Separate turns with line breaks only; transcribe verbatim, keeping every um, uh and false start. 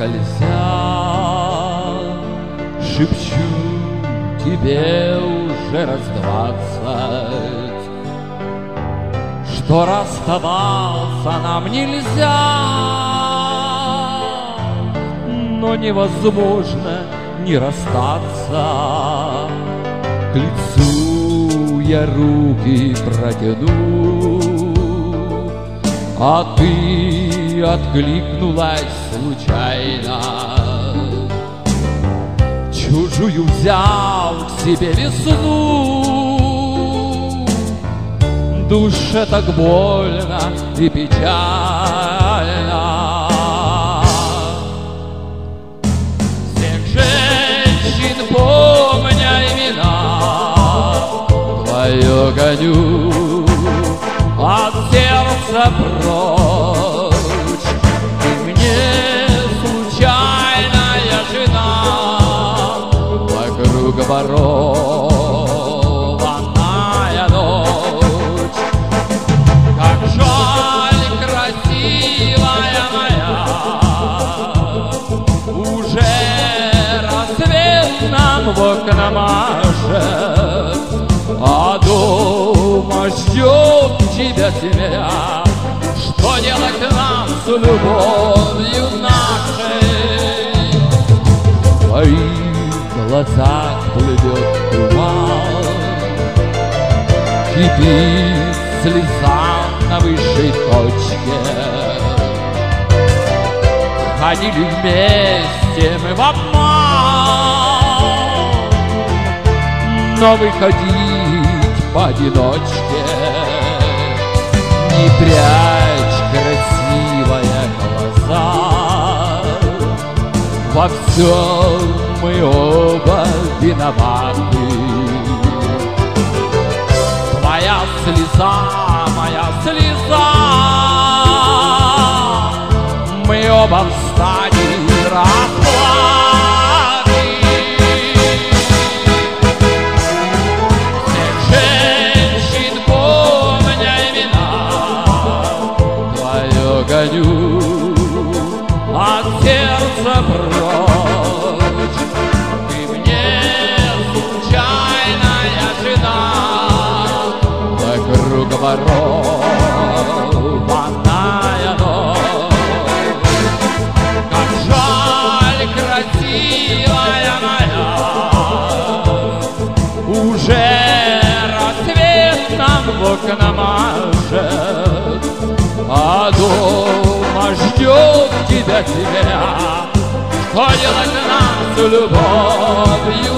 скользя, шепчу тебе уже раз двадцать, что расставаться нам нельзя, но невозможно не расстаться. К лицу я руки протяну, а ты откликнулась случайно. Чужую взял к себе весну, душе так больно и печально. Всех женщин, помня имена, твое гоню от сердца прочь. Ты мне случайная жена, вокруг ворованная ночь. Как жаль, красивая моя, уже рассвет нам в окна машет, а дома ждет тебя семья. Что делать нам с любовью нашей? В твоих глазах плывет туман, кипит слеза на высшей точке. Ходили вместе мы в обман, но выходить поодиночке. Не прячь, красивая, глаза, во всем мы оба виноваты. Твоя слеза, моя слеза, мы оба встанем расплаты. Всех женщин, помня имена, твое гоню от сердца прочь. Ты мне случайная жена, вокруг ворованная ночь. Как жаль, красивая моя, уже рассвет нам в окна машет, а дома ждет тебя семья. Что делать нам с любовью